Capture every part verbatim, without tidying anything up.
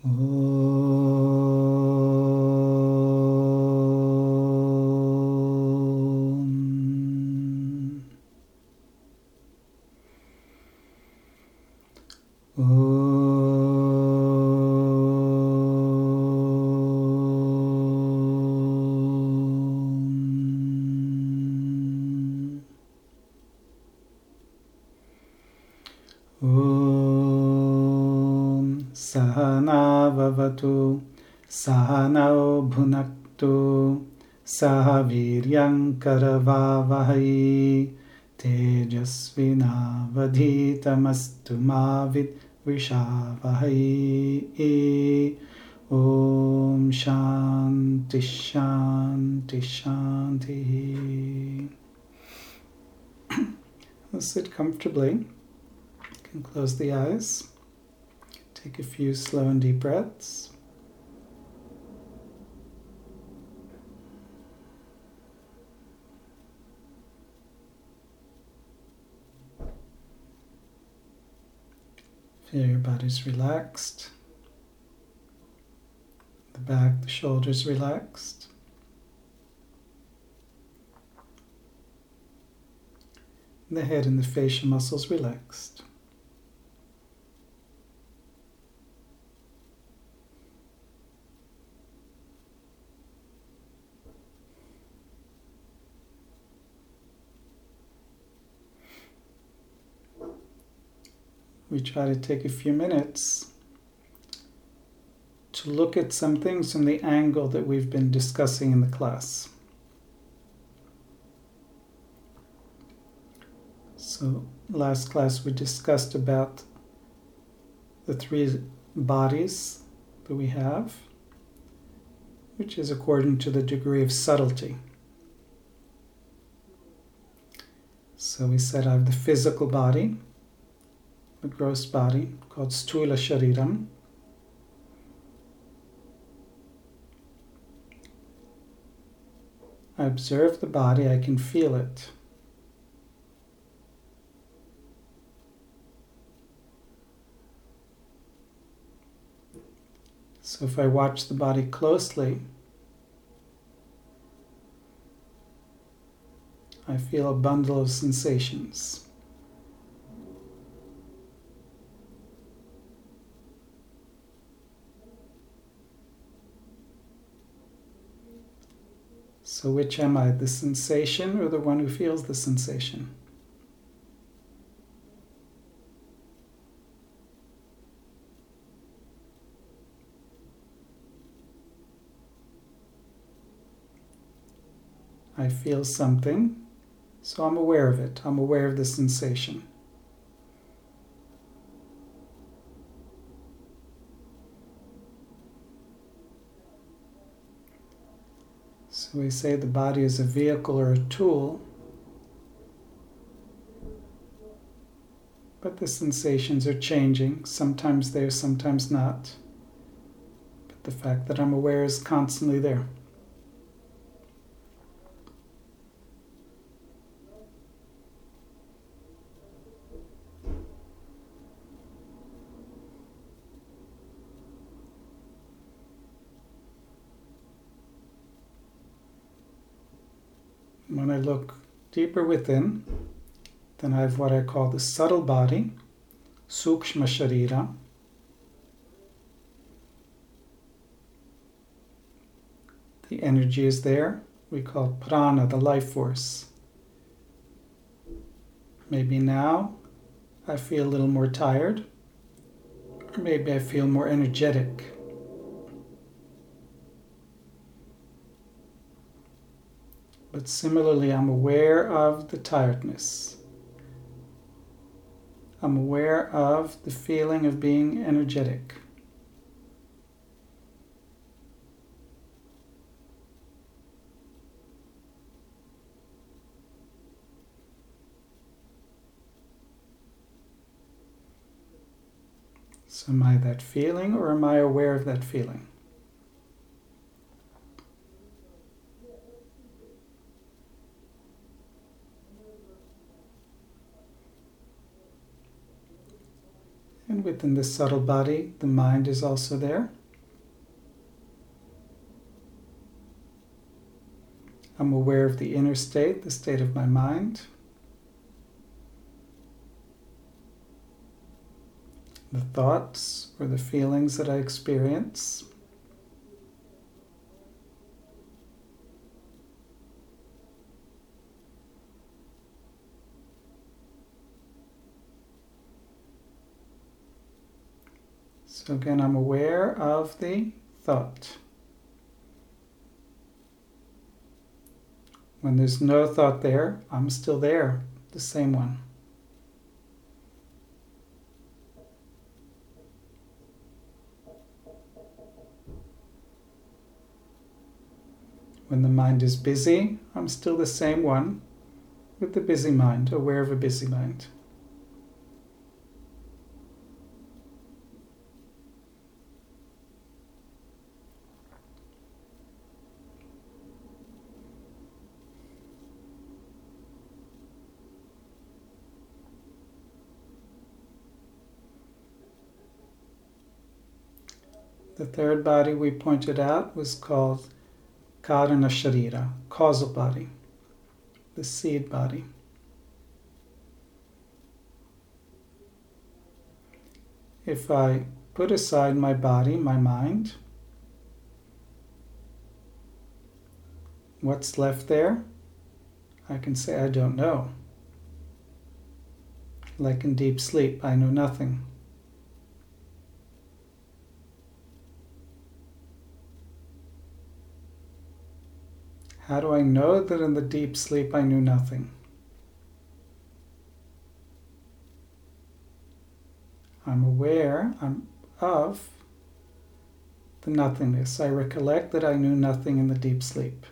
Om. Om Sahana Vavatu Sahanau Bhunaktu Saha Viryam Karavavahai Tejasvinavadhitamastu Mavid Vishavahai. Om Shanti Shanti Shanti. Sit comfortably. You can close the eyes. Take a few slow and deep breaths. Feel your body's relaxed. The back, the shoulders relaxed. The head and the facial muscles relaxed. We try to take a few minutes to look at some things from the angle that we've been discussing in the class. So last class we discussed about the three bodies that we have, which is according to the degree of subtlety. So we said I have the physical body, the gross body, called Sthula Shariram. I observe the body, I can feel it. So if I watch the body closely, I feel a bundle of sensations. So which am I, the sensation or the one who feels the sensation? I feel something, so I'm aware of it. I'm aware of the sensation. So we say the body is a vehicle or a tool, but the sensations are changing. Sometimes there, sometimes not. But the fact that I'm aware is constantly there. When I look deeper within, then I have what I call the subtle body, Sukshma Sharira. The energy is there. We call prana, the life force. Maybe now I feel a little more tired, or maybe I feel more energetic. But similarly, I'm aware of the tiredness. I'm aware of the feeling of being energetic. So am I that feeling, or am I aware of that feeling? And within the subtle body, the mind is also there. I'm aware of the inner state, the state of my mind. The thoughts or the feelings that I experience. So again, I'm aware of the thought. When there's no thought there, I'm still there, the same one. When the mind is busy, I'm still the same one with the busy mind, aware of a busy mind. The third body we pointed out was called Karana Sharira, causal body, the seed body. If I put aside my body, my mind, what's left there? I can say I don't know. Like in deep sleep, I know nothing. How do I know that in the deep sleep I knew nothing? I'm aware I'm of the nothingness. I recollect that I knew nothing in the deep sleep.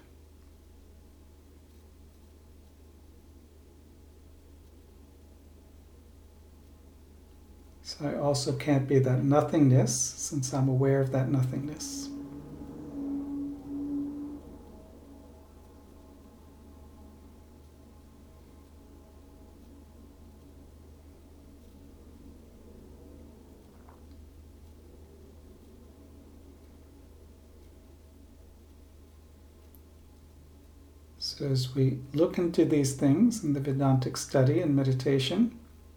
So I also can't be that nothingness since I'm aware of that nothingness. So as we look into these things in the Vedantic study and meditation,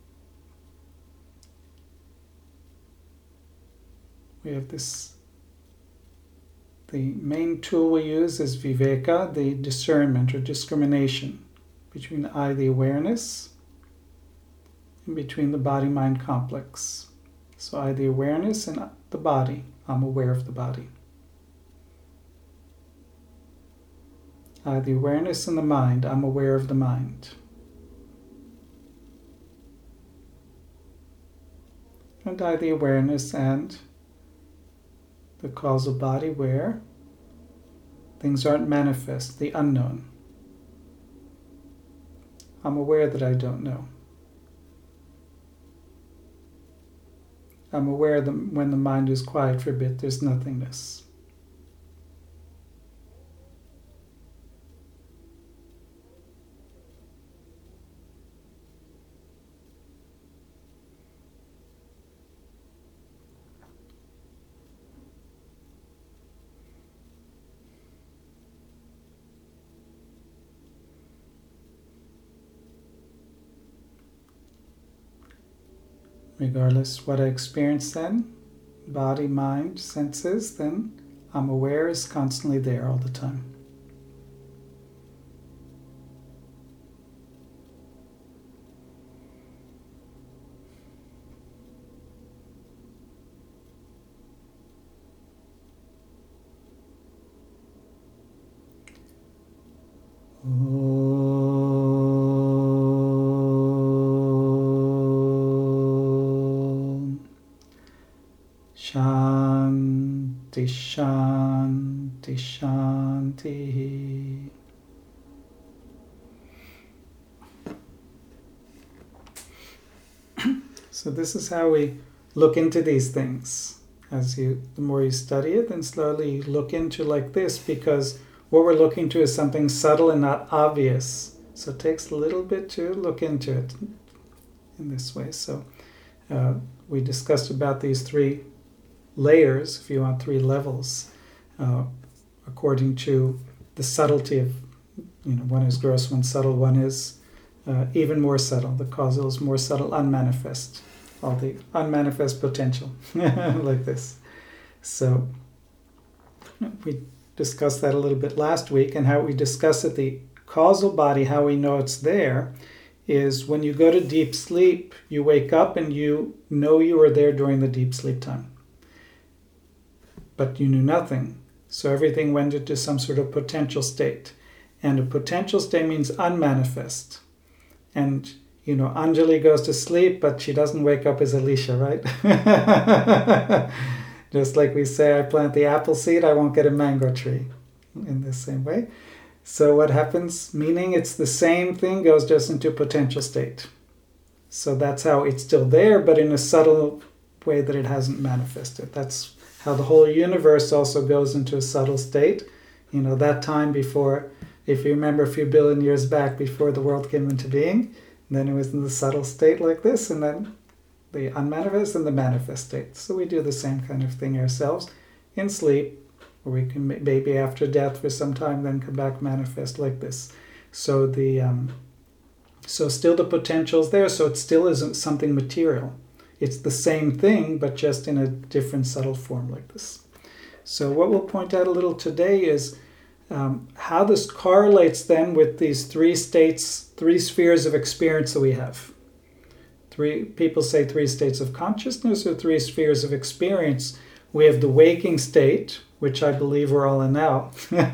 we have this, the main tool we use is viveka, the discernment or discrimination between I, the awareness, and between the body-mind complex. So I, the awareness, and the body. I'm aware of the body. I, the awareness, and the mind. I'm aware of the mind. And I, the awareness, and the causal body where things aren't manifest, the unknown. I'm aware that I don't know. I'm aware that when the mind is quiet for a bit, there's nothingness. Regardless what I experience then, body, mind, senses, then I'm aware is constantly there all the time. Shanti, Shanti, Shanti. So this is how we look into these things. As you, the more you study it, then slowly you look into like this, because what we're looking to is something subtle and not obvious. So it takes a little bit to look into it in this way. So uh, we discussed about these three layers, if you want, three levels, uh, according to the subtlety of, you know, one is gross, one subtle, one is uh, even more subtle. The causal is more subtle, unmanifest. All the unmanifest potential, like this. So we discussed that a little bit last week, and how we discussed it, the causal body, how we know it's there, is when you go to deep sleep, you wake up and you know you were there during the deep sleep time. But you knew nothing. So everything went into some sort of potential state. And a potential state means unmanifest. And, you know, Anjali goes to sleep, but she doesn't wake up as Alicia, right? Just like we say, I plant the apple seed, I won't get a mango tree. In the same way. So what happens? Meaning it's the same thing, goes just into potential state. So that's how it's still there, but in a subtle way that it hasn't manifested. That's how the whole universe also goes into a subtle state. You know, that time before, if you remember a few billion years back before the world came into being, then it was in the subtle state like this, and then the unmanifest and the manifest state. So we do the same kind of thing ourselves in sleep, or we can maybe after death for some time then come back manifest like this. So the um, so still the potential's there, so it still isn't something material. It's the same thing, but just in a different subtle form like this. So what we'll point out a little today is um, how this correlates then with these three states, three spheres of experience that we have. Three people say three states of consciousness or three spheres of experience. We have the waking state, which I believe we're all in now,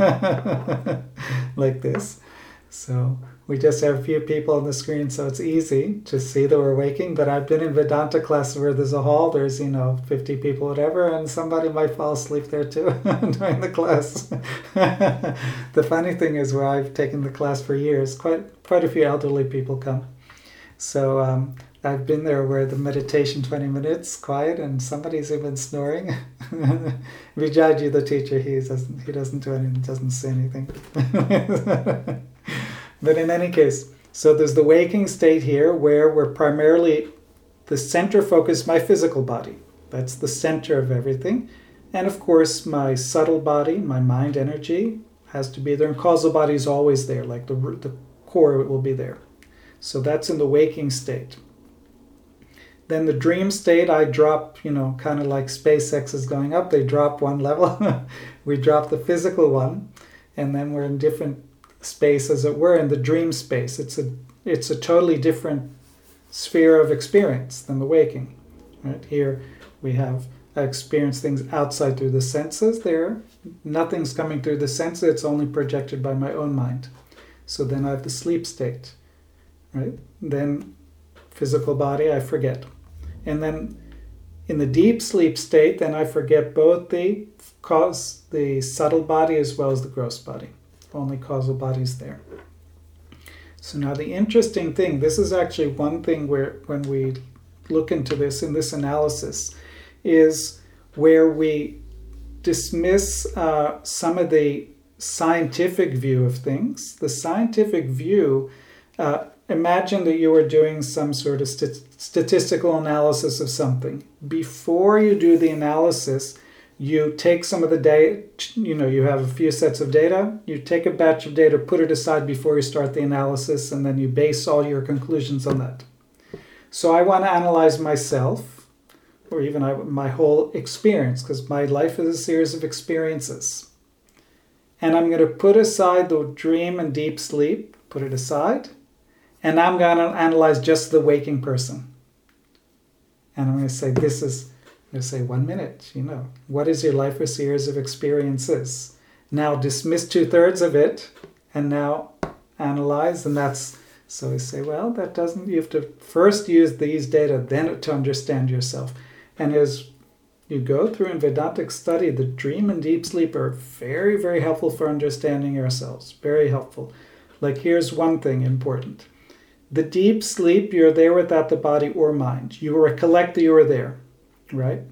like this. So we just have a few people on the screen, so it's easy to see that we're waking. But I've been in Vedanta classes where there's a hall, there's, you know, fifty people, whatever, and somebody might fall asleep there too during the class. The funny thing is, where I've taken the class for years, quite quite a few elderly people come. So um, I've been there where the meditation twenty minutes, quiet, and somebody's even snoring. Vijaji, the teacher, he doesn't he doesn't do anything, doesn't say anything. But in any case, so there's the waking state here where we're primarily, the center focus, my physical body. That's the center of everything. And of course, my subtle body, my mind energy has to be there. And causal body is always there, like the, the core will be there. So that's in the waking state. Then the dream state, I drop, you know, kind of like SpaceX is going up. They drop one level. We drop the physical one. And then we're in different space, as it were, in the dream space. It's a it's a totally different sphere of experience than the waking. Right here, we have I experience things outside through the senses. There, nothing's coming through the senses. It's only projected by my own mind. So then I have the sleep state. Right. Then physical body, I forget. And then in the deep sleep state, then I forget both the cause, the subtle body as well as the gross body. Only causal bodies there. So now the interesting thing, this is actually one thing where when we look into this in this analysis, is where we dismiss uh, some of the scientific view of things. The scientific view, uh, imagine that you were doing some sort of st- statistical analysis of something. Before you do the analysis, you take some of the data, you know, you have a few sets of data, you take a batch of data, put it aside before you start the analysis, and then you base all your conclusions on that. So I want to analyze myself, or even I, my whole experience, because my life is a series of experiences. And I'm going to put aside the dream and deep sleep, put it aside, and I'm going to analyze just the waking person. And I'm going to say, this is... I'm going to say, one minute, you know, what is your life a series of experiences? Now dismiss two-thirds of it, and now analyze, and that's, so we say, well, that doesn't, you have to first use these data, then to understand yourself. And as you go through in Vedantic study, the dream and deep sleep are very, very helpful for understanding ourselves, very helpful. Like here's one thing important. The deep sleep, you're there without the body or mind. You recollect that you were there. Right?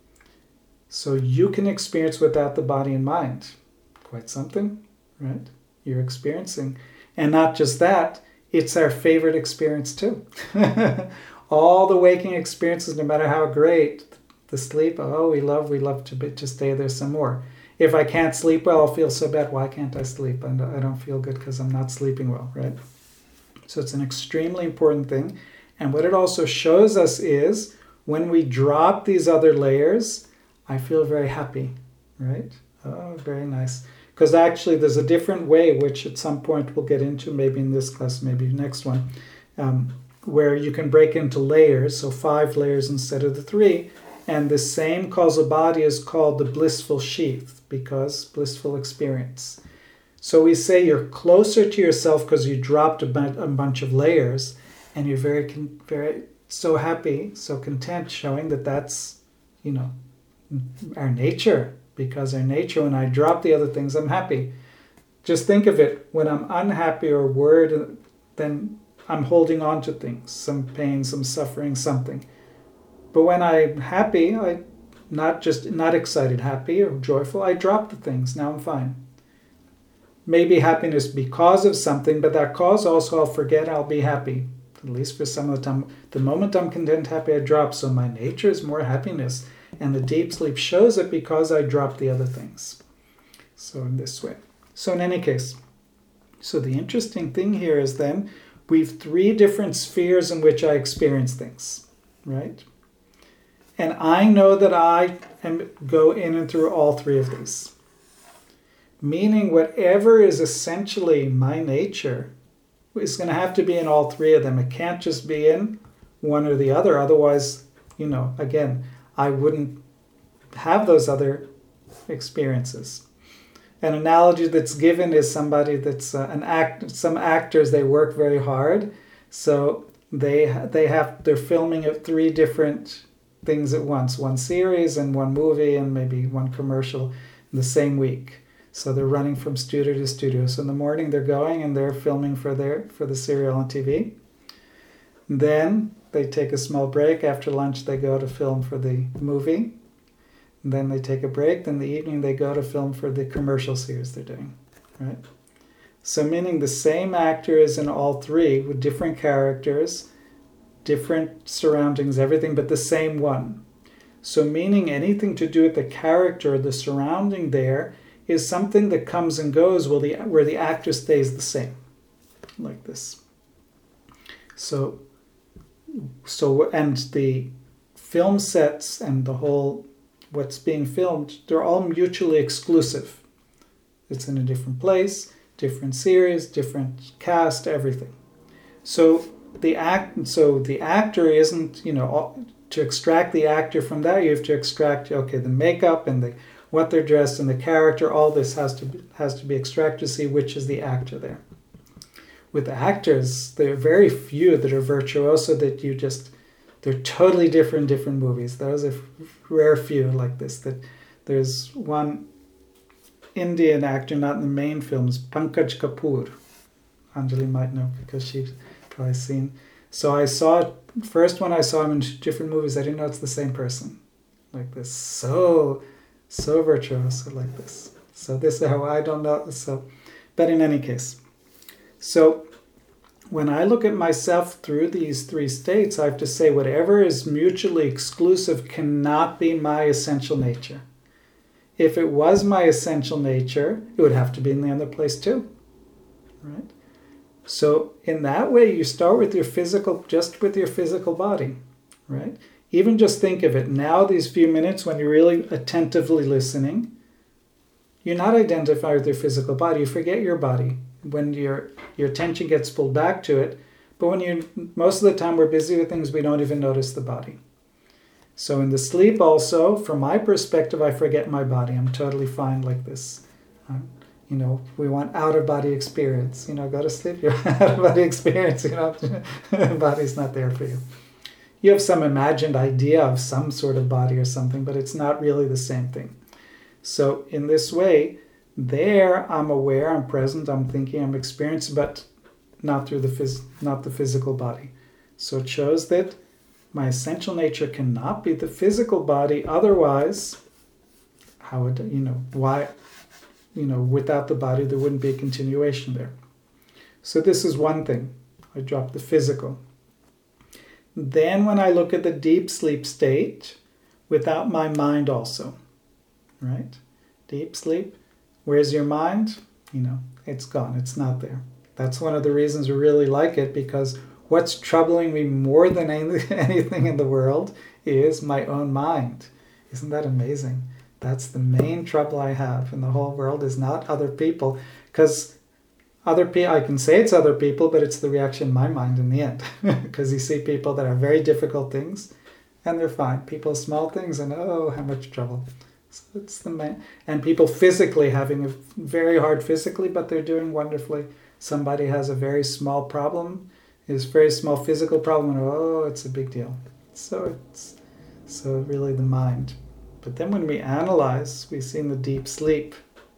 So you can experience without the body and mind. Quite something, right? You're experiencing. And not just that, it's our favorite experience too. All the waking experiences, no matter how great, the sleep, oh, we love, we love to be, to stay there some more. If I can't sleep well, I'll feel so bad. Why can't I sleep? And I don't feel good because I'm not sleeping well, right? So it's an extremely important thing. And what it also shows us is when we drop these other layers, I feel very happy, right? Oh, very nice. Because actually there's a different way, which at some point we'll get into, maybe in this class, maybe next one, um, where you can break into layers, so five layers instead of the three, and the same causal body is called the blissful sheath, because blissful experience. So we say you're closer to yourself because you dropped a, bu- a bunch of layers, and you're very, very so happy, so content, showing that that's, you know, our nature. Because our nature, when I drop the other things, I'm happy. Just think of it, when I'm unhappy or worried, then I'm holding on to things, some pain, some suffering, something. But when I'm happy, I not just not excited, happy or joyful, I drop the things. Now I'm fine. Maybe happiness because of something, but that cause also I'll forget, I'll be happy. At least for some of the time. The moment I'm content, happy, I drop. So my nature is more happiness. And the deep sleep shows it because I dropped the other things. So in this way. So in any case, so the interesting thing here is then we've three different spheres in which I experience things, right? And I know that I am, go in and through all three of these. Meaning whatever is essentially my nature is going to have to be in all three of them. It can't just be in one or the other. Otherwise, you know, again, I wouldn't have those other experiences. An analogy that's given is somebody that's uh, an act. Some actors, they work very hard, so they they have they're filming at three different things at once: one series and one movie and maybe one commercial in the same week. So they're running from studio to studio. So in the morning they're going and they're filming for their for the serial on T V. Then they take a small break. After lunch, they go to film for the movie. And then they take a break. Then in the evening, they go to film for the commercial series they're doing, right? So meaning the same actor is in all three with different characters, different surroundings, everything, but the same one. So meaning anything to do with the character, the surrounding there, is something that comes and goes where the, where the actor stays the same, like this. So So, and the film sets and the whole, what's being filmed, they're all mutually exclusive. It's in a different place, different series, different cast, everything. So the act, so the actor isn't, you know, to extract the actor from that, you have to extract, okay, the makeup and the what they're dressed and the character, all this has to be, has to be extracted to see which is the actor there. With the actors, there are very few that are virtuoso that you just, they're totally different, different movies. Those are rare few like this. That there's one Indian actor, not in the main films, Pankaj Kapoor. Anjali might know because she's probably seen. So I saw, first when I saw him in different movies, I didn't know it's the same person. Like this, so, so virtuoso like this. So this is how I don't know. So, but in any case. So when I look at myself through these three states, I have to say whatever is mutually exclusive cannot be my essential nature. If it was my essential nature, it would have to be in the other place too, right? So in that way, you start with your physical, just with your physical body, right? Even just think of it. Now, these few minutes when you're really attentively listening, you're not identified with your physical body. You forget your body when your your attention gets pulled back to it. But when you, most of the time we're busy with things, we don't even notice the body. So in the sleep also, from my perspective, I forget my body. I'm totally fine like this. Um, you know, we want out-of-body experience. You know, go to sleep, you're out-of-body experience. You know, body's not there for you. You have some imagined idea of some sort of body or something, but it's not really the same thing. So in this way, there I'm aware, I'm present, I'm thinking, I'm experiencing, but not through the phys- not the physical body. So it shows that my essential nature cannot be the physical body. Otherwise, how would, you know, why, you know, without the body, there wouldn't be a continuation there. So this is one thing. I dropped the physical. Then when I look at the deep sleep state, without my mind also, right? Deep sleep, where's your mind? You know, it's gone, it's not there. That's one of the reasons we really like it, because what's troubling me more than anything in the world is my own mind. Isn't that amazing? That's the main trouble I have in the whole world, is not other people. Because other people, I can say it's other people, but it's the reaction in my mind in the end. Because you see people that have very difficult things, and they're fine. People small things, and oh, how much trouble. So it's the main, and people physically having a very hard physically, but they're doing wonderfully. Somebody has a very small problem, is very small physical problem, and oh, it's a big deal. So it's so really the mind. But then when we analyze, we see in the deep sleep,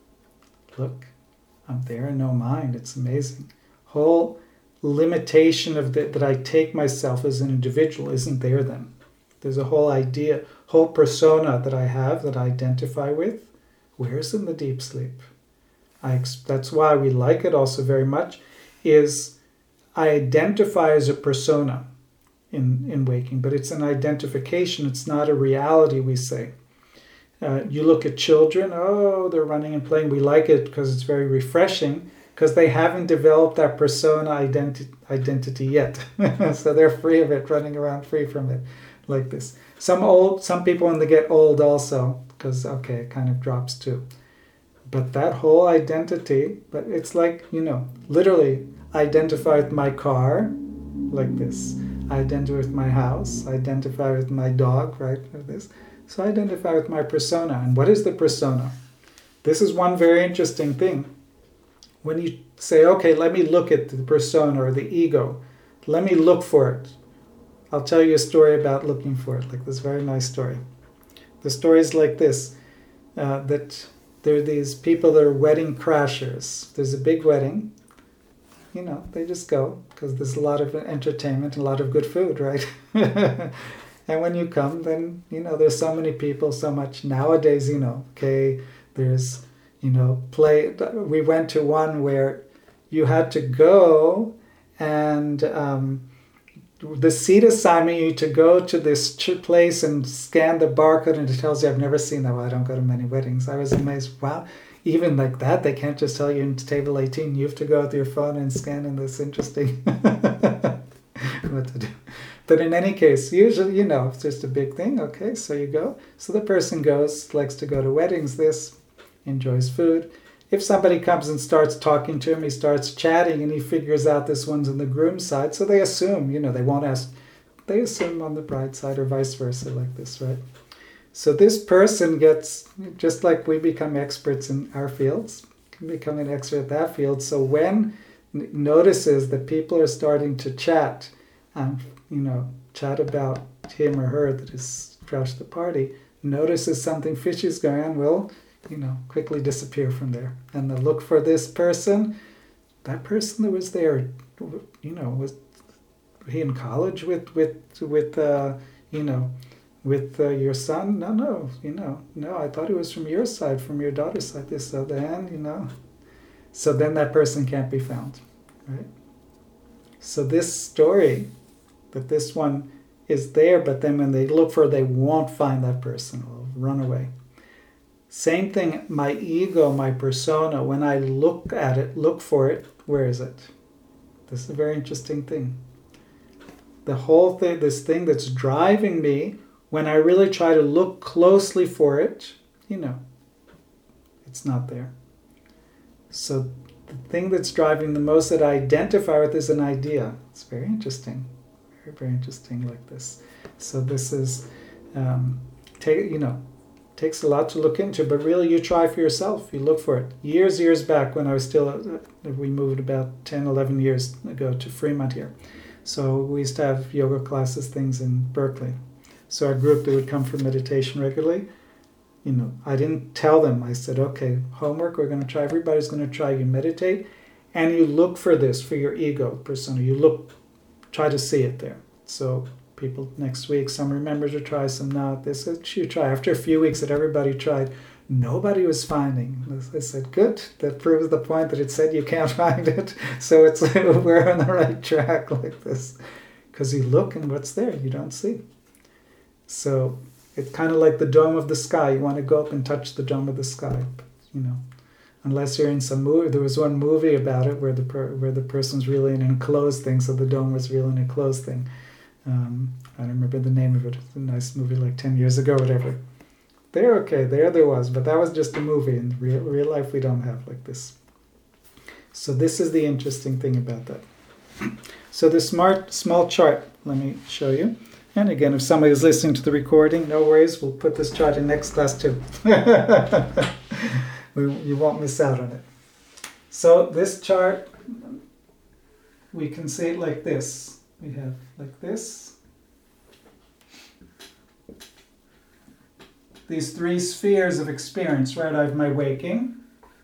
look, I'm there in no mind. It's amazing. Whole limitation of the, that I take myself as an individual isn't there then. There's a whole idea, whole persona that I have that I identify with. Where's in the deep sleep? I, that's why we like it also very much, is I identify as a persona in, in waking, but it's an identification. It's not a reality, we say. Uh, you look at children, oh, they're running and playing. We like it because it's very refreshing, because they haven't developed that persona identi- identity yet. So they're free of it, running around free from it, like this. Some old, some people when they get old also, because, okay, it kind of drops too. But that whole identity, but it's like, you know, literally identify with my car, like this. Identify with my house, identify with my dog, right, like this. So identify with my persona. And what is the persona? This is one very interesting thing. When you say, okay, let me look at the persona or the ego, let me look for it. I'll tell you a story about looking for it, like this very nice story. The story is like this, uh, that there are these people that are wedding crashers. There's a big wedding. You know, they just go because there's a lot of entertainment and a lot of good food, right? And when you come, then, you know, there's so many people, so much nowadays, you know, okay, there's, you know, play. We went to one where you had to go and um, the seat assigned you to go to this place and scan the barcode, and it tells you, I've never seen that. Well, I don't go to many weddings. I was amazed. Wow. Even like that, they can't just tell you in table eighteen, you have to go with your phone and scan, and that's interesting. What to do. But in any case, usually, you know, it's just a big thing. Okay, so you go. So the person goes, likes to go to weddings, this, enjoys food. If somebody comes and starts talking to him, he starts chatting, and he figures out this one's on the groom's side. So they assume, you know, they won't ask, they assume on the bride's side or vice versa, like this, right? So this person gets, just like we become experts in our fields, can become an expert at that field. So when notices that people are starting to chat, and you know, chat about him or her that has crashed the party, notices something fishy is going on, will, you know, quickly disappear from there. And they'll look for this person. That person that was there, you know, was he in college with, with, with uh, you know, with uh, your son? No, no, you know, no, I thought it was from your side, from your daughter's side, this other hand, you know. So then that person can't be found, right? So this story, that this one is there, but then when they look for it, they won't find that person, will run away. Same thing, my ego, my persona, when I look at it, look for it, where is it? This is a very interesting thing. The whole thing, this thing that's driving me, when I really try to look closely for it, you know, it's not there. So the thing that's driving the most that I identify with is an idea. It's very interesting. Very, very interesting like this. So this is, um, take, you know, takes a lot to look into, but really you try for yourself. You look for it. Years, years back when I was still, uh, we moved about ten, eleven years ago to Fremont here. So we used to have yoga classes, things in Berkeley. So our group, they would come for meditation regularly. You know, I didn't tell them. I said, okay, homework, we're going to try, everybody's going to try. You meditate, and you look for this, for your ego persona. You look, try to see it there. So people next week, some remember to try, some not. They said, you try. After a few weeks that everybody tried, nobody was finding. I said, good. That proves the point that it said you can't find it. So it's we're on the right track like this. because you look and what's there you don't see. So it's kind of like the dome of the sky. You want to go up and touch the dome of the sky, but, you know, unless you're in some movie. There was one movie about it where the per, where the person's really in an enclosed thing, so the dome was really an enclosed thing. Um, I don't remember the name of it. It's a nice movie, like ten years ago, whatever. There, okay, there, there was, but that was just a movie. In real, real life, we don't have like this. So this is the interesting thing about that. So the smart small chart, let me show you. And again, if somebody is listening to the recording, no worries, we'll put this chart in next class too. we, you won't miss out on it. So this chart, we can see it like this. We have like this. These three spheres of experience, right? I have my waking,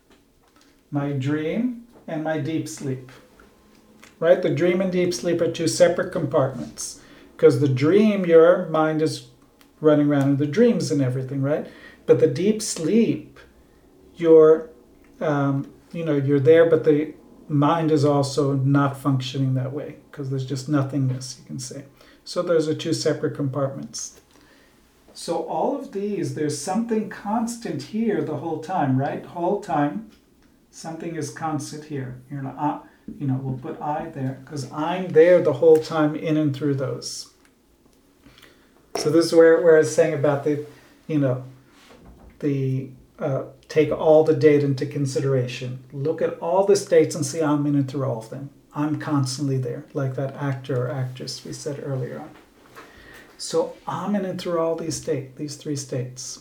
my dream, and my deep sleep. Right? The dream and deep sleep are two separate compartments. Because the dream, your mind is running around in the dreams and everything, right? But the deep sleep, you're, um, you know, you're there, but the mind is also not functioning that way because there's just nothingness, you can say. So those are two separate compartments. So all of these, there's something constant here the whole time, right? Whole time, something is constant here. You know, uh, you know, we'll put I there because I'm there the whole time in and through those. So this is where, where I was saying about the, you know, the uh, take all the data into consideration. Look at all the states and see I'm in and through all of them. I'm constantly there, like that actor or actress we said earlier on. So I'm in and through all these states, these three states.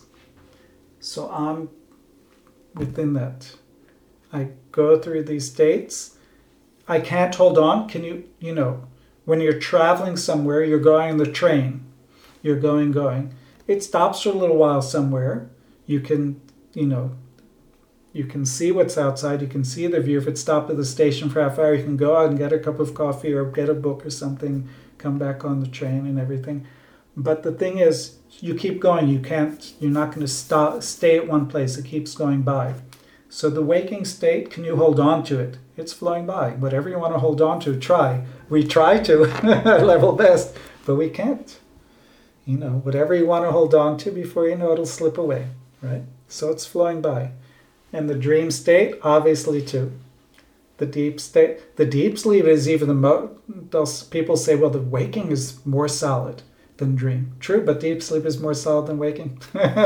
So I'm within that. I go through these states. I can't hold on. Can you, you know, when you're traveling somewhere, you're going on the train, you're going, going. It stops for a little while somewhere. You can, you know, you can see what's outside. You can see the view. If it stopped at the station for half hour, you can go out and get a cup of coffee or get a book or something, come back on the train and everything. But the thing is, you keep going. You can't, you're not going to stop, stay at one place. It keeps going by. So the waking state, can you hold on to it? It's flowing by. Whatever you want to hold on to, try. We try to our level best, but we can't. You know, whatever you want to hold on to, before you know it'll slip away, right? So it's flowing by. And the dream state, obviously too. The deep state, the deep sleep is even the most, those people say, well, the waking is more solid than dream. True, but deep sleep is more solid than waking.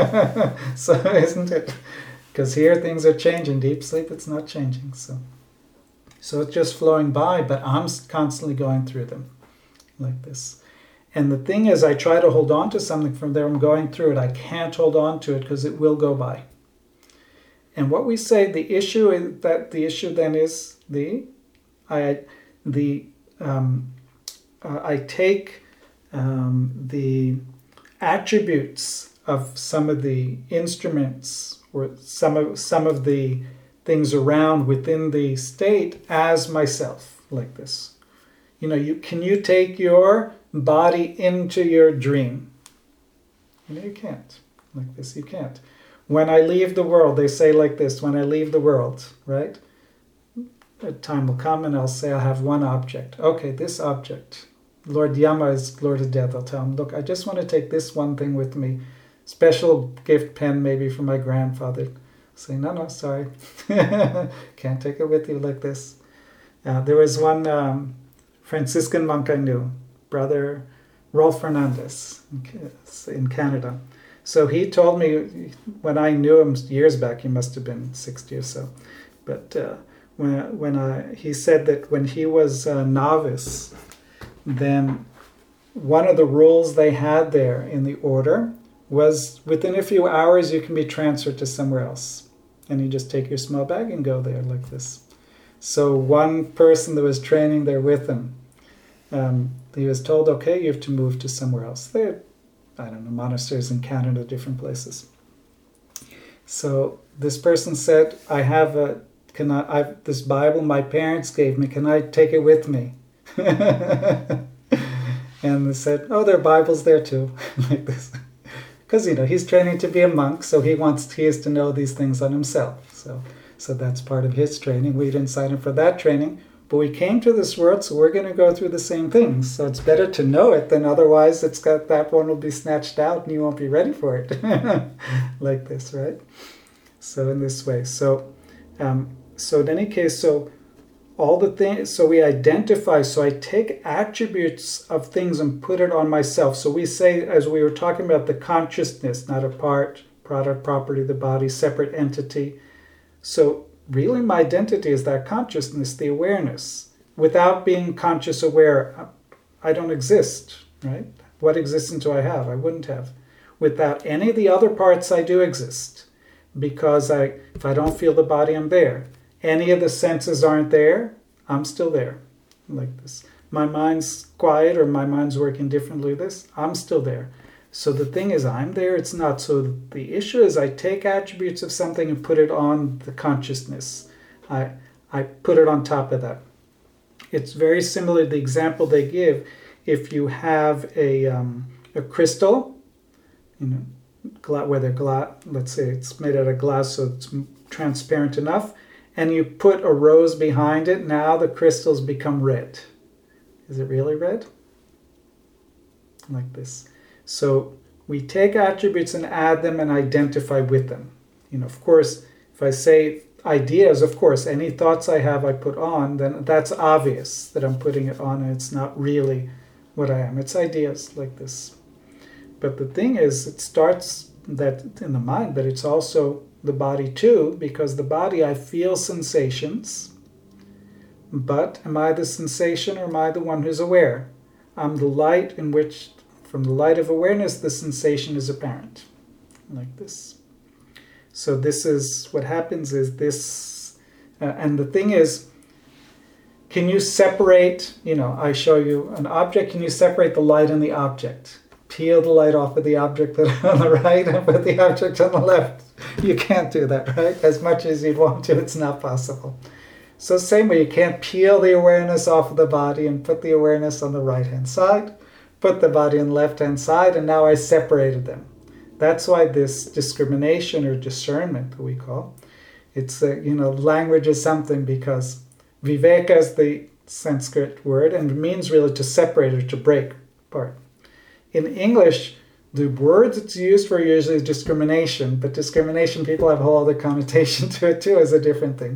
So isn't it? Because here things are changing. Deep sleep, it's not changing. So so it's just flowing by, but I'm constantly going through them like this. And the thing is, I try to hold on to something from there. I'm going through it. I can't hold on to it because it will go by. And what we say, the issue is that the issue then is the I the um, uh, I take um, the attributes of some of the instruments or some of some of the things around within the state as myself, like this. You know, you can you take your body into your dream? You know, you can't. Like this, you can't. When I leave the world, they say like this, when I leave the world, right? A time will come and I'll say I have one object. Okay, this object. Lord Yama is Lord of Death. I'll tell him, look, I just want to take this one thing with me. Special gift pen maybe from my grandfather. Say, no, no, sorry. Can't take it with you like this. Uh, there was one um, Franciscan monk I knew, Brother Rolf Fernandez in Canada. So he told me, when I knew him years back, he must have been sixty or so, but uh, when when I, he said that when he was a novice, then one of the rules they had there in the order was within a few hours you can be transferred to somewhere else. And you just take your small bag and go there like this. So one person that was training there with him, um, he was told, okay, you have to move to somewhere else. There, I don't know, monasteries in Canada, different places. So this person said, I have a, can I, I've, this Bible my parents gave me, can I take it with me? And they said, oh, there are Bibles there too, like this. Because, you know, he's training to be a monk, so he wants, he has to know these things on himself. So, so that's part of his training. We didn't sign him for that training, But we came to this world, so we're going to go through the same things. So it's better to know it than otherwise it's got that one will be snatched out and you won't be ready for it. Like this, right? So in this way. So um, so in any case, so all the things, so we identify, so I take attributes of things and put it on myself. So we say, as we were talking about the consciousness, not a part, product, property, the body, separate entity. So really my identity is that consciousness, the awareness. Without being conscious aware, I don't exist, right? What existence do I have? I wouldn't have. Without any of the other parts, I do exist. Because I, if I don't feel the body, I'm there. Any of the senses aren't there, I'm still there. Like this. My mind's quiet or my mind's working differently, this, I'm still there. So the thing is, I'm there, it's not. So the issue is I take attributes of something and put it on the consciousness. I I put it on top of that. It's very similar to the example they give. If you have a um, a crystal, you know, gla- whether glass, let's say it's made out of glass, so it's transparent enough, and you put a rose behind it, now the crystals become red. Is it really red? Like this. So we take attributes and add them and identify with them. You know, of course, if I say ideas, of course, any thoughts I have I put on, then that's obvious that I'm putting it on and it's not really what I am. It's ideas like this. But the thing is, it starts that in the mind, but it's also the body too, because the body, I feel sensations, but am I the sensation or am I the one who's aware? I'm the light in which, from the light of awareness, the sensation is apparent, like this. So this is, what happens is this, uh, and the thing is, can you separate, you know, I show you an object, can you separate the light and the object? Peel the light off of the object on the right and put the object on the left. You can't do that, right? As much as you'd want to, it's not possible. So same way, you can't peel the awareness off of the body and put the awareness on the right-hand side, put the body on the left-hand side, and now I separated them. That's why this discrimination or discernment, that we call, it's, uh, you know, language is something, because viveka is the Sanskrit word, and it means really to separate or to break apart. In English, the words it's used for usually is discrimination, but discrimination, people have a whole other connotation to it too, as a different thing.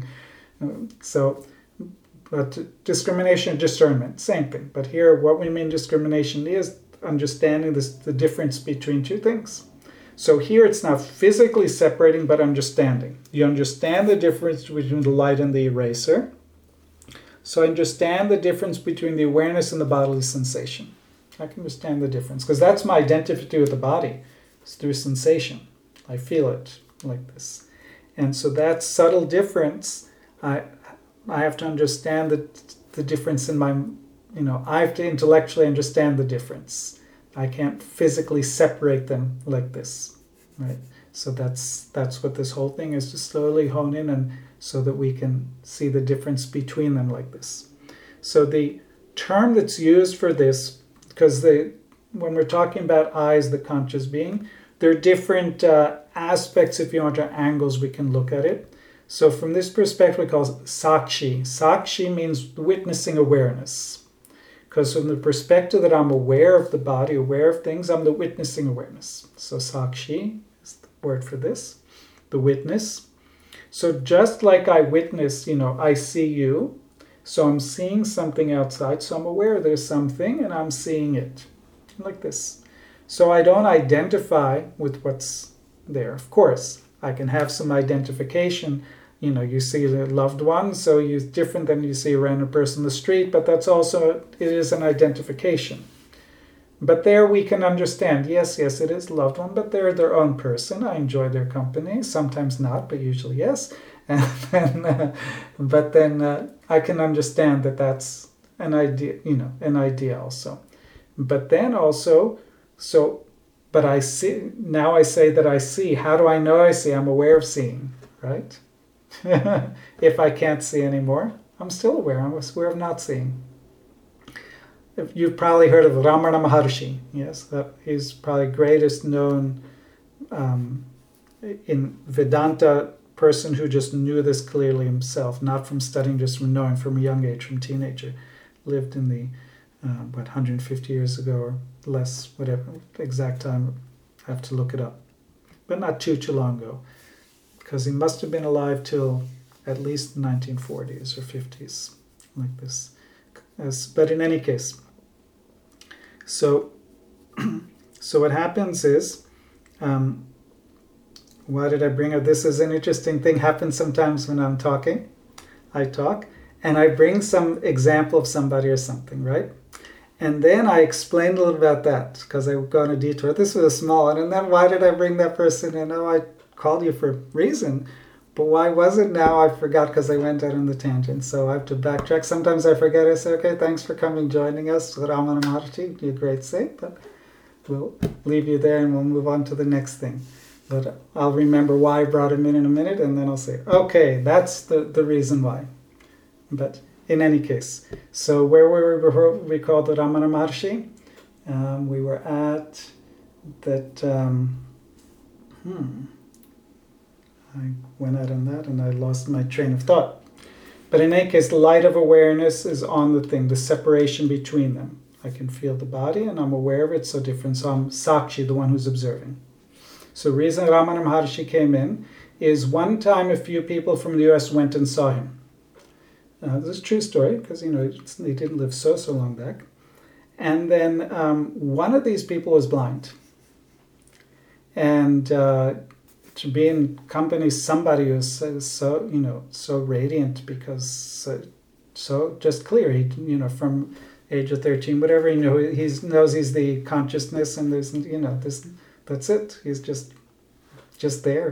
So, but discrimination and discernment, same thing. But here, what we mean discrimination is understanding this, the difference between two things. So here it's not physically separating, but understanding. You understand the difference between the light and the eraser. So I understand the difference between the awareness and the bodily sensation. I can understand the difference, because that's my identity with the body. It's through sensation. I feel it like this. And so that subtle difference, I I have to understand the, the difference in my, you know, I have to intellectually understand the difference. I can't physically separate them like this, right? So that's that's what this whole thing is, to slowly hone in, and so that we can see the difference between them like this. So the term that's used for this, because they, when we're talking about I as the conscious being, there are different uh, aspects, if you want, or angles we can look at it. So from this perspective, we call it Sakshi. Sakshi means witnessing awareness. Because from the perspective that I'm aware of the body, aware of things, I'm the witnessing awareness. So Sakshi is the word for this, the witness. So just like I witness, you know, I see you, so I'm seeing something outside, so I'm aware there's something and I'm seeing it, like this. So I don't identify with what's there. Of course, I can have some identification. You know, you see a loved one, so you're different than you see a random person in the street, but that's also, it is an identification. But there we can understand, yes, yes, it is a loved one, but they're their own person. I enjoy their company, sometimes not, but usually yes. And then, uh, but then uh, I can understand that that's an idea, you know, an idea also. But then also, so, but I see, now I say that I see. How do I know I see? I'm aware of seeing, right? If I can't see anymore, I'm still aware. I'm aware of not seeing. If you've probably heard of Ramana Maharshi. Yes, that he's probably greatest known um, in Vedanta person who just knew this clearly himself, not from studying, just from knowing from a young age, from teenager, lived in the, uh, what, one hundred fifty years ago or less, whatever, exact time, I have to look it up. But not too, too long ago, because he must have been alive till at least nineteen forties or fifties, like this. As, but in any case, so, so what happens is, um, why did I bring up this? Is an interesting thing happens sometimes when I'm talking. I talk and I bring some example of somebody or something, right? And then I explain a little about that because I go on a detour. This was a small one. And then why did I bring that person in? Oh, I called you for a reason. But why was it now? I forgot because I went out on the tangent. So I have to backtrack. Sometimes I forget. I say, okay, thanks for coming, joining us. Ramana Maharshi, you're a great saint. But we'll leave you there and we'll move on to the next thing. But I'll remember why I brought him in in a minute, and then I'll say, okay, that's the, the reason why. But in any case, so where were we before we called the Ramana Maharshi? Um, we were at that, um, hmm, I went out on that and I lost my train of thought. But in any case, the light of awareness is on the thing, the separation between them. I can feel the body and I'm aware of it, so different. So I'm Sakshi, the one who's observing. So the reason Ramana Maharshi came in is one time a few people from the U S went and saw him. Uh, this is a true story because, you know, he didn't live so, so long back. And then um, one of these people was blind. And uh, to be in company somebody who's so, so, you know, so radiant because so, so just clear, he, you know, from age of thirteen, whatever, you know, he knows he's the consciousness and there's, you know, this... That's it. He's just just there.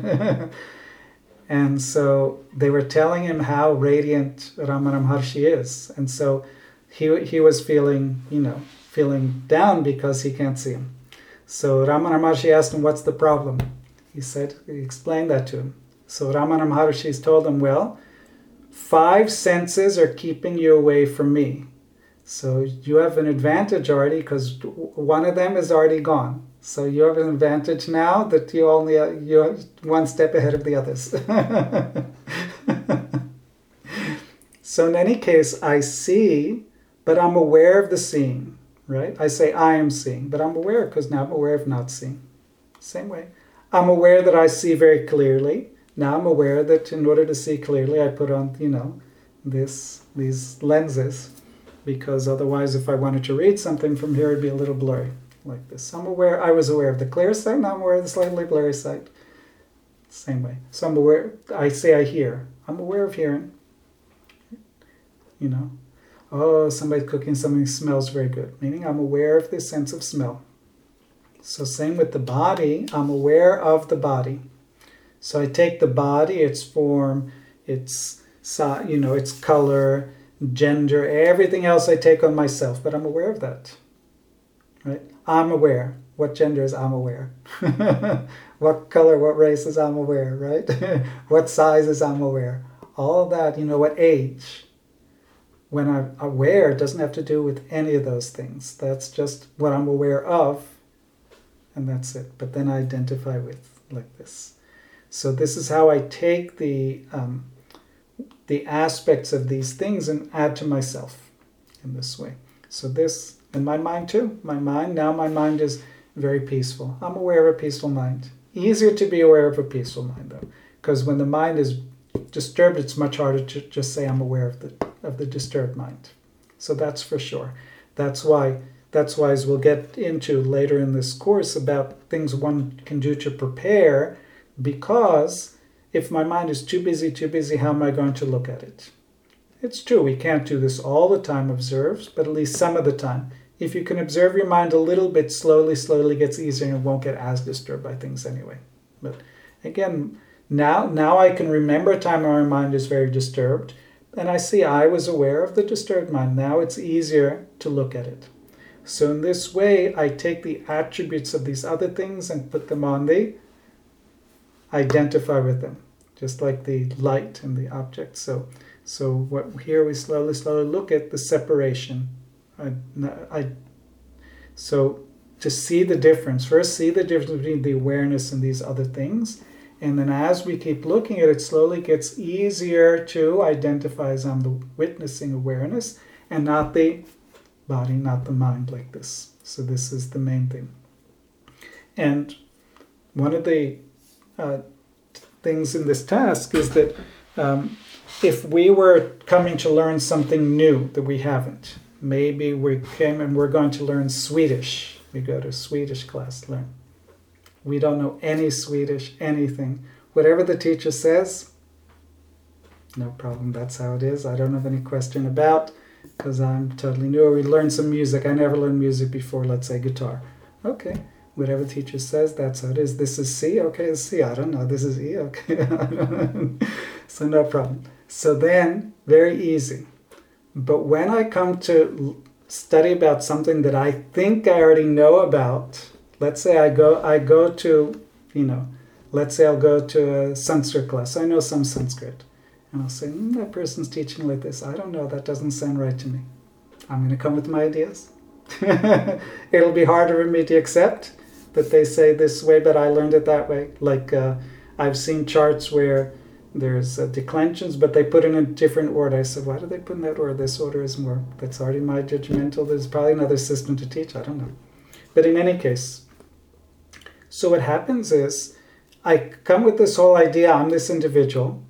And so they were telling him how radiant Ramana Maharshi is. And so he he was feeling, you know, feeling down because he can't see him. So Ramana Maharshi asked him, what's the problem? He said, he explained that to him. So Ramana Maharshi told him, well, five senses are keeping you away from me. So you have an advantage already because one of them is already gone. So you have an advantage now that you only uh, you're one step ahead of the others. So in any case, I see, but I'm aware of the seeing, right? I say I am seeing, but I'm aware because now I'm aware of not seeing. Same way. I'm aware that I see very clearly. Now I'm aware that in order to see clearly, I put on, you know, this these lenses, because otherwise if I wanted to read something from here, it'd be a little blurry. Like this. I'm aware, I was aware of the clear sight, now I'm aware of the slightly blurry sight. Same way. So I'm aware, I say I hear. I'm aware of hearing. You know, oh, somebody's cooking something smells very good. Meaning I'm aware of the sense of smell. So same with the body, I'm aware of the body. So I take the body, its form, its, you know, its color, gender, everything else I take on myself, but I'm aware of that. Right? I'm aware. What gender is I'm aware? What color, what race is I'm aware, right? What size is I'm aware? All that, you know, what age. When I'm aware, it doesn't have to do with any of those things. That's just what I'm aware of, and that's it. But then I identify with like this. So this is how I take the um, the aspects of these things and add to myself in this way. So this, and my mind too. My mind, now my mind is very peaceful. I'm aware of a peaceful mind. Easier to be aware of a peaceful mind though, because when the mind is disturbed, it's much harder to just say I'm aware of the of the disturbed mind. So that's for sure. That's why, that's why as we'll get into later in this course about things one can do to prepare, because if my mind is too busy, too busy, how am I going to look at it? It's true, we can't do this all the time, observe, but at least some of the time. If you can observe your mind a little bit, slowly, slowly gets easier and it won't get as disturbed by things anyway. But again, now, now I can remember a time where my mind is very disturbed, and I see I was aware of the disturbed mind. Now it's easier to look at it. So in this way, I take the attributes of these other things and put them on the, identify with them, just like the light and the object. So, so what here we slowly, slowly look at the separation. I, I, so to see the difference, first see the difference between the awareness and these other things, And then as we keep looking at it, slowly gets easier to identify as I'm the witnessing awareness and not the body, not the mind, like this. So this is the main thing. And one of the uh, things in this task is that um, if we were coming to learn something new that we haven't, maybe we came and we're going to learn Swedish. We go to a Swedish class, learn. We don't know any Swedish, anything. Whatever the teacher says, no problem, that's how it is. I don't have any question about, because I'm totally new. Or we learn some music. I never learned music before, let's say guitar. Okay, whatever the teacher says, that's how it is. This is C, okay, it's C. I don't know, this is E, okay. So no problem. So then, very easy. But when I come to study about something that I think I already know about, let's say I go I go to, you know, let's say I'll go to a Sanskrit class. I know some Sanskrit. And I'll say, mm, that person's teaching like this. I don't know, that doesn't sound right to me. I'm going to come with my ideas. It'll be harder for me to accept that they say this way, but I learned it that way. Like uh, I've seen charts where there's uh, declensions, but they put in a different order. I said, why do they put in that order? This order is more, that's already my judgmental. There's probably another system to teach. I don't know. But in any case, so what happens is I come with this whole idea, I'm this individual,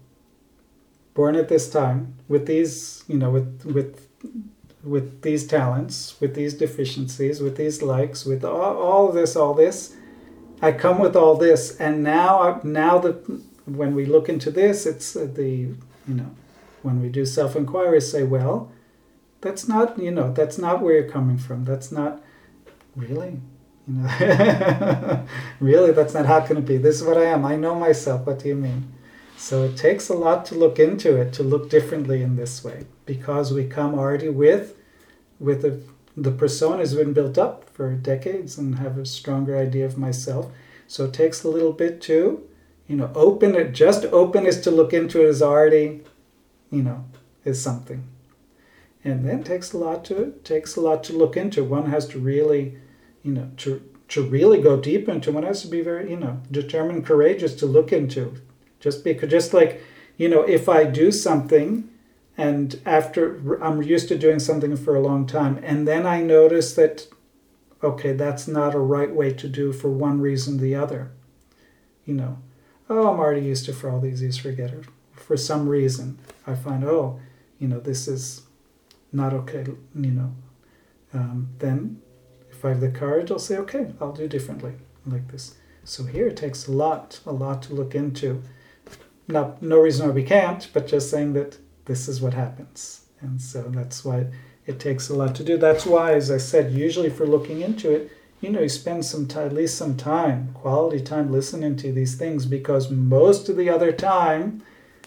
born at this time, with these, you know, with with with these talents, with these deficiencies, with these likes, with all, all this, all this. I come with all this, and now, now that when we look into this, it's the, you know, when we do self-inquiry, say, well, that's not, you know, that's not where you're coming from. That's not really, you know, really, that's not how can it be. This is what I am. I know myself. What do you mean? So it takes a lot to look into it, to look differently in this way, because we come already with, with the, the persona has been built up for decades and have a stronger idea of myself. So it takes a little bit to, you know, open it, just openness to look into it is already, you know, is something. And then it takes a lot to, it takes a lot to look into. One has to really, you know, to, to really go deep into, one has to be very, you know, determined, courageous to look into. Just because, just like, you know, if I do something and after I'm used to doing something for a long time, and then I notice that, okay, that's not a right way to do for one reason or the other. You know, oh, I'm already used to for all these years, forget it. For some reason, I find, oh, you know, this is not okay, you know. Um, then if I have the courage, I'll say, okay, I'll do differently, like this. So here it takes a lot, a lot to look into. Not, no reason why we can't, but just saying that this is what happens. And so that's why it takes a lot to do. That's why, as I said, usually for looking into it, you know, you spend some time, at least some time, quality time listening to these things, because most of the other time,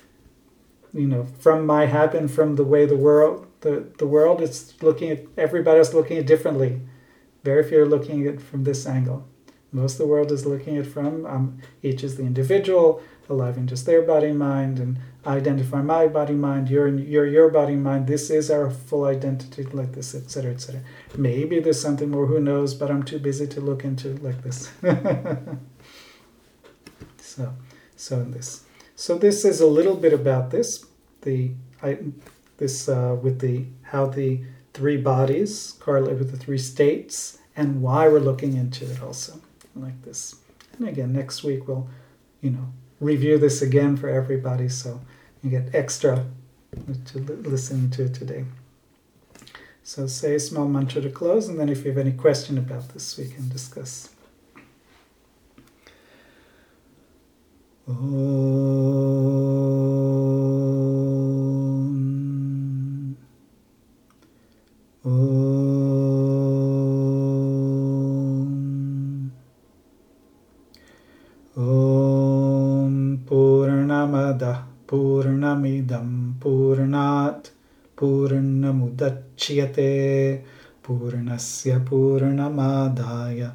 you know, from my habit, from the way the world, the, the world is looking at, everybody's looking at differently. Very few are looking at it from this angle. Most of the world is looking at it from, um, each is the individual, alive in just their body mind, and I identify my body mind, you're you're your body mind, this is our full identity, like this, et cetera, et cetera. Maybe there's something more, who knows, but I'm too busy to look into like this. so so in this. So this is a little bit about this, the I this uh, with the how the three bodies correlate with the three states, and why we're looking into it also, like this. And again, next week we'll, you know, review this again for everybody, so you get extra to listen to today. So say a small mantra to close, and then if you have any question about this, we can discuss. Om. Om. Om Purnamada Purnamidam Purnat Purnamudachyate Purnasya Purnamadaya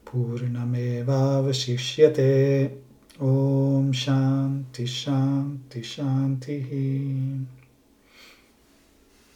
Purnamevavashishyate. Om Shanti Shanti Shanti.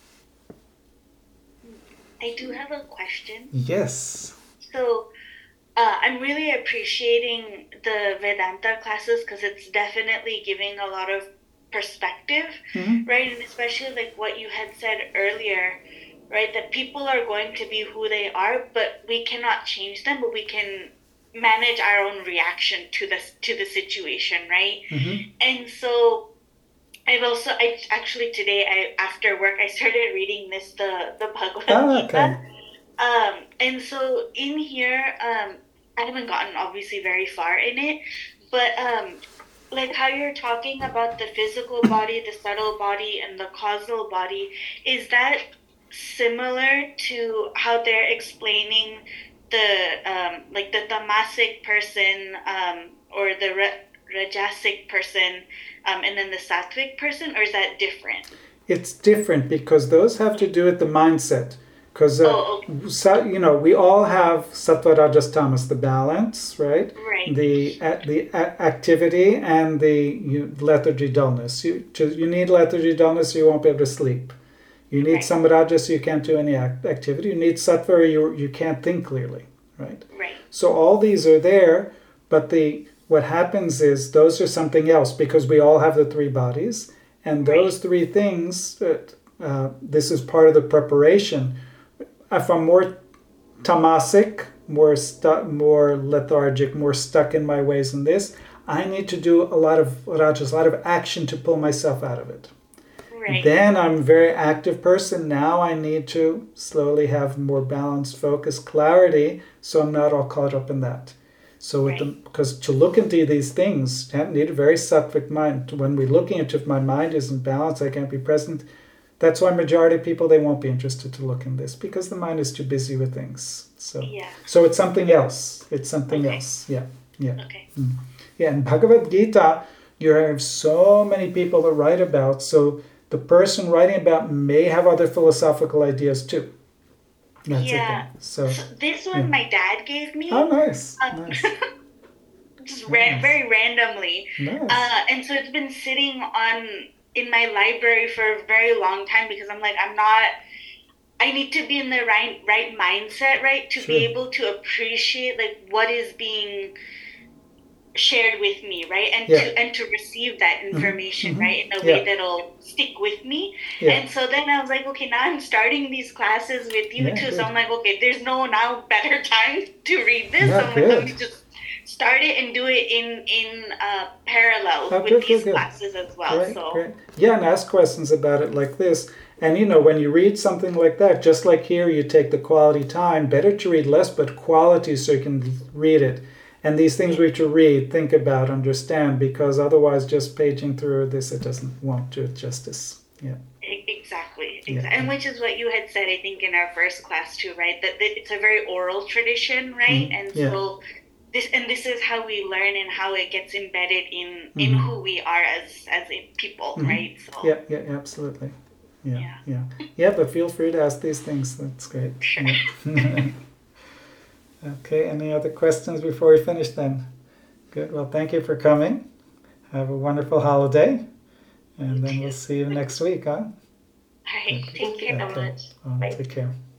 I do have a question. Yes. So, Uh, I'm really appreciating the Vedanta classes because it's definitely giving a lot of perspective, Mm-hmm. right? And especially like what you had said earlier, right? That people are going to be who they are, but we cannot change them, but we can manage our own reaction to this to the situation, right? Mm-hmm. And so I've also I actually today I after work I started reading this the the Bhagavad Ah, Gita. okay. Um, and so in here, um, I haven't gotten obviously very far in it, but um, like how you're talking about the physical body, the subtle body, and the causal body, is that similar to how they're explaining the um, like the tamasic person um, or the ra- rajasic person um, and then the sattvic person, or is that different? It's different because those have to do with the mindset. Because, uh, Oh, okay. so, you know, we all have sattva, rajas, tamas, the balance, right? Right, The uh, the a- activity and the you, lethargy, dullness. You to, you need lethargy, dullness, you won't be able to sleep. You need right, some rajas, you can't do any act- activity. You need sattva, you you can't think clearly, right? right, So all these are there, but the what happens is those are something else because we all have the three bodies, and right. those three things. Uh, uh, this is part of the preparation. If I'm more tamasic, more stu- more lethargic, more stuck in my ways in this, I need to do a lot of rajas, a lot of action to pull myself out of it. Right, Then I'm a very active person. Now I need to slowly have more balanced focus, clarity, so I'm not all caught up in that. So with the right, because to look into these things, I need a very sattvic mind. When we're looking into if my mind isn't balanced, I can't be present. That's why majority of people they won't be interested to look in this because the mind is too busy with things. So yeah, so it's something else. It's something okay, else. Yeah. Yeah. okay, Mm. Yeah, in Bhagavad Gita, you have so many people to write about. So the person writing about may have other philosophical ideas too. That's the yeah. thing. So, So this yeah. one my dad gave Oh, me, nice, um, nice, just ra- nice, very randomly, nice. uh, and so it's been sitting on in my library for a very long time because I'm like I'm not. I need to be in the right right mindset, right, to be Sure. able to appreciate like what is being shared with me, right, and Yeah. to and to receive that Mm-hmm. information, Mm-hmm. right, in a way Yeah. that'll stick with me. Yeah. And so then I was like, okay, now I'm starting these classes with you Yeah. too, so Good. I'm like, okay, there's no now better time to read this, so Yeah. I'm like, let Good. me just start it and do it in in uh, parallel Oh, with good. Good. these Good. classes as well. Great. So Great. Yeah, and ask questions about it like this. And you know, when you read something like that, just like here, you take the quality time. Better to read less, but quality, so you can read it. And these things yeah, we to read, think about, understand, because otherwise, just paging through this, it doesn't won't do it justice. Yeah. e- exactly, Yeah. exactly, and Yeah. which is what you had said, I think, in our first class too, right? That that it's a very oral tradition, right? Mm-hmm. And Yeah. so this and this is how we learn and how it gets embedded in in Mm-hmm. who we are as as a people, Mm-hmm. right? So Yeah. Yeah. Absolutely. Yeah. yeah, Yeah. Yeah. But feel free to ask these things. That's great. sure. Yeah. Okay. Any other questions before we finish then? Good. Well, thank you for coming. Have a wonderful holiday, You and then we'll too. see you next week, huh? All right, Okay. take care. Okay. much. Um, Bye. take care.